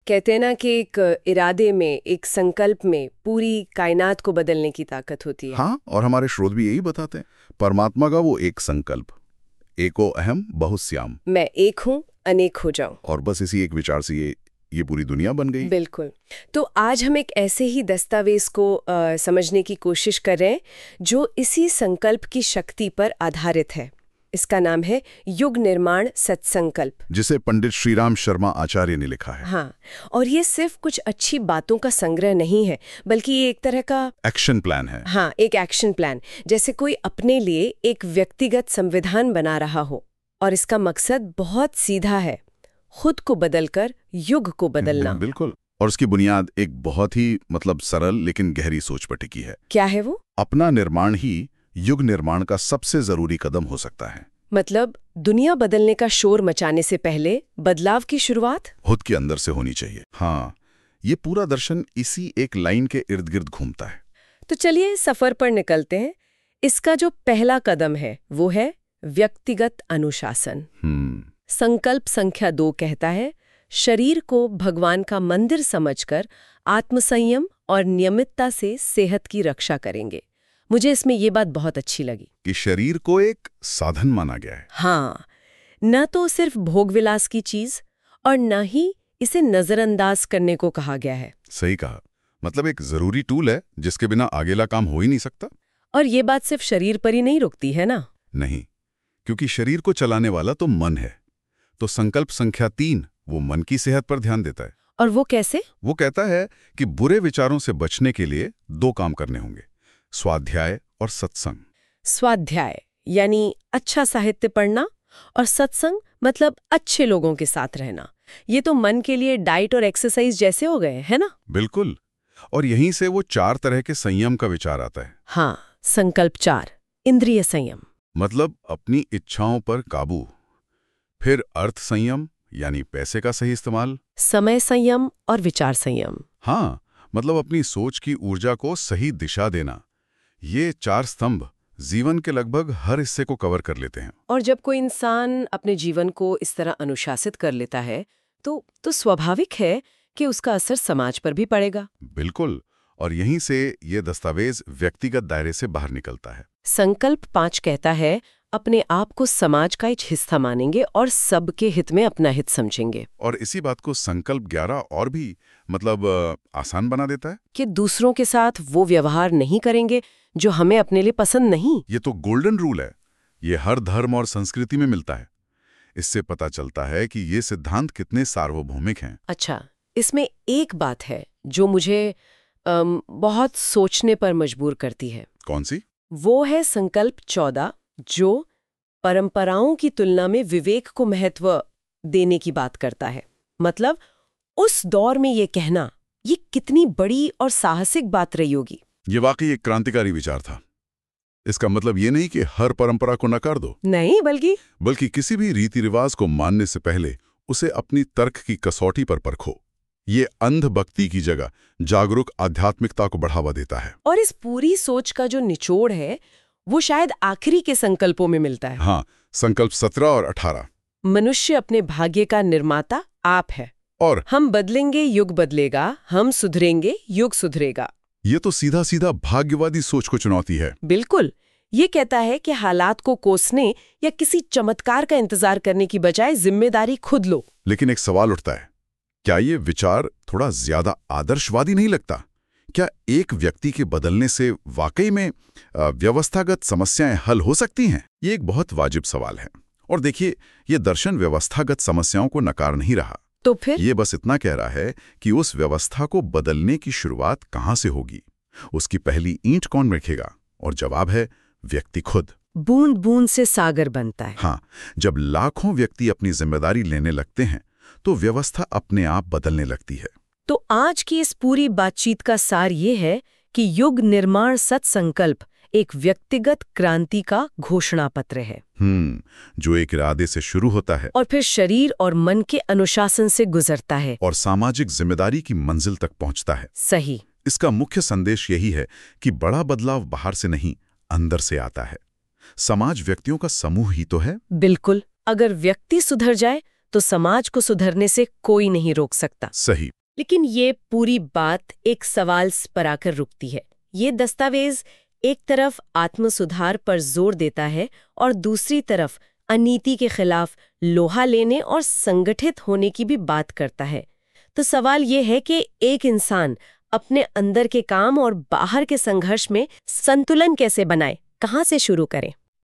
कहते हैं ना कि एक इरादे में, एक संकल्प में पूरी कायनात को बदलने की ताकत होती है। हाँ, और हमारे स्रोत भी यही बताते हैं। परमात्मा का वो एक संकल्प, एको अहम बहुश्याम। मैं एक हूँ, अनेक हो जाऊं। और बस इसी एक विचार से ये पूरी दुनिया बन गई। बिल्कुल। तो आज हम एक ऐसे ही दस्तावेज को समझने की कोशिश कर रहे हैं जो इसी संकल्प की शक्ति पर आधारित है। इसका नाम है युग निर्माण सत्संकल्प, जिसे पंडित श्रीराम शर्मा आचार्य ने लिखा है। हाँ, और ये सिर्फ कुछ अच्छी बातों का संग्रह नहीं है, बल्कि ये एक तरह का एक्शन प्लान है। हाँ, एक एक्शन प्लान, जैसे कोई अपने लिए एक व्यक्तिगत संविधान बना रहा हो। और इसका मकसद बहुत सीधा है, खुद को बदलकर युग को बदलना। बिल्कुल। और उसकी बुनियाद एक बहुत ही सरल लेकिन गहरी सोच पर टिकी है। क्या है वो? अपना निर्माण ही युग निर्माण का सबसे जरूरी कदम हो सकता है। मतलब दुनिया बदलने का शोर मचाने से पहले बदलाव की शुरुआत खुद के अंदर से होनी चाहिए। हाँ, ये पूरा दर्शन इसी एक लाइन के इर्द गिर्द घूमता है। तो चलिए सफर पर निकलते हैं। इसका जो पहला कदम है वो है व्यक्तिगत अनुशासन। संकल्प संख्या 2 कहता है, शरीर को भगवान का मंदिर समझकर आत्मसंयम और नियमितता से सेहत की रक्षा करेंगे। मुझे इसमें ये बात बहुत अच्छी लगी कि शरीर को एक साधन माना गया है। हाँ, न तो सिर्फ भोगविलास की चीज और न ही इसे नजरअंदाज करने को कहा गया है। सही कहा। एक जरूरी टूल है जिसके बिना आगेला काम हो ही नहीं सकता। और ये बात सिर्फ शरीर पर ही नहीं रुकती है ना? नहीं, क्योंकि शरीर को चलाने वाला तो मन है। तो संकल्प संख्या 3 वो मन की सेहत पर ध्यान देता है। और वो कैसे? वो कहता है कि बुरे विचारों से बचने के लिए 2 काम करने होंगे, स्वाध्याय और सत्संग। स्वाध्याय यानी अच्छा साहित्य पढ़ना, और सत्संग मतलब अच्छे लोगों के साथ रहना। ये तो मन के लिए डाइट और एक्सरसाइज जैसे हो गए, है ना? बिल्कुल। और यहीं से वो 4 तरह के संयम का विचार आता है। हाँ, संकल्प 4, इंद्रिय संयम, अपनी इच्छाओं पर काबू। फिर अर्थ संयम यानी पैसे का सही इस्तेमाल। समय संयम और विचार संयम। हाँ, अपनी सोच की ऊर्जा को सही दिशा देना। ये 4 स्तंभ जीवन के लगभग हर हिस्से को कवर कर लेते हैं। और जब कोई इंसान अपने जीवन को इस तरह अनुशासित कर लेता है तो स्वाभाविक है कि उसका असर समाज पर भी पड़ेगा। बिल्कुल। और यहीं से ये दस्तावेज व्यक्तिगत दायरे से बाहर निकलता है। संकल्प 5 कहता है, अपने आप को समाज का एक हिस्सा मानेंगे और सबके हित में अपना हित समझेंगे। और इसी बात को संकल्प 11 और भी आसान बना देता है कि दूसरों के साथ वो व्यवहार नहीं करेंगे जो हमें अपने लिए पसंद नहीं। ये तो गोल्डन रूल है। ये हर धर्म और संस्कृति में मिलता है। इससे पता चलता है कि ये सिद्धांत कितने सार्वभौमिक हैं। अच्छा, इसमें एक बात है जो मुझे बहुत सोचने पर मजबूर करती है। कौन सी? वो है संकल्प 14, जो परंपराओं की तुलना में विवेक को महत्व देने की बात करता है। उस दौर में ये कहना, ये कितनी बड़ी और साहसिक बात रही होगी। ये वाकई एक क्रांतिकारी विचार था। इसका ये नहीं कि हर परंपरा को नकार दो, नहीं, बल्कि किसी भी रीति रिवाज को मानने से पहले उसे अपनी तर्क की कसौटी पर परखो। ये अंध भक्ति की जगह जागरूक आध्यात्मिकता को बढ़ावा देता है। और इस पूरी सोच का जो निचोड़ है वो शायद आखिरी के संकल्पों में मिलता है। हाँ, संकल्प 17 और 18। मनुष्य अपने भाग्य का निर्माता आप है, और हम बदलेंगे युग बदलेगा, हम सुधरेंगे युग सुधरेगा। ये तो सीधा सीधा भाग्यवादी सोच को चुनौती है। बिल्कुल। ये कहता है कि हालात को कोसने या किसी चमत्कार का इंतजार करने की बजाय जिम्मेदारी खुद लो। लेकिन एक सवाल उठता है, क्या ये विचार थोड़ा ज्यादा आदर्शवादी नहीं लगता? क्या एक व्यक्ति के बदलने से वाकई में व्यवस्थागत समस्याएं हल हो सकती हैं? ये एक बहुत वाजिब सवाल है। और देखिए, ये दर्शन व्यवस्थागत समस्याओं को नकार नहीं रहा। तो फिर ये बस इतना कह रहा है कि उस व्यवस्था को बदलने की शुरुआत कहाँ से होगी, उसकी पहली ईंट कौन रखेगा? और जवाब है व्यक्ति खुद। बूंद बूंद से सागर बनता है। हाँ, जब लाखों व्यक्ति अपनी जिम्मेदारी लेने लगते हैं तो व्यवस्था अपने आप बदलने लगती है। तो आज की इस पूरी बातचीत का सार ये है कि युग निर्माण सत्संकल्प एक व्यक्तिगत क्रांति का घोषणा पत्र है, जो एक इरादे से शुरू होता है और फिर शरीर और मन के अनुशासन से गुजरता है और सामाजिक जिम्मेदारी की मंजिल तक पहुंचता है। सही। इसका मुख्य संदेश यही है कि बड़ा बदलाव बाहर से नहीं, अंदर से आता है। समाज व्यक्तियों का समूह ही तो है। बिल्कुल। अगर व्यक्ति सुधर जाए तो समाज को सुधरने से कोई नहीं रोक सकता। सही। लेकिन ये पूरी बात एक सवाल पर आकर रुकती है। ये दस्तावेज एक तरफ आत्मसुधार पर जोर देता है और दूसरी तरफ अनीति के खिलाफ लोहा लेने और संगठित होने की भी बात करता है। तो सवाल ये है कि एक इंसान अपने अंदर के काम और बाहर के संघर्ष में संतुलन कैसे बनाए, कहाँ से शुरू करें?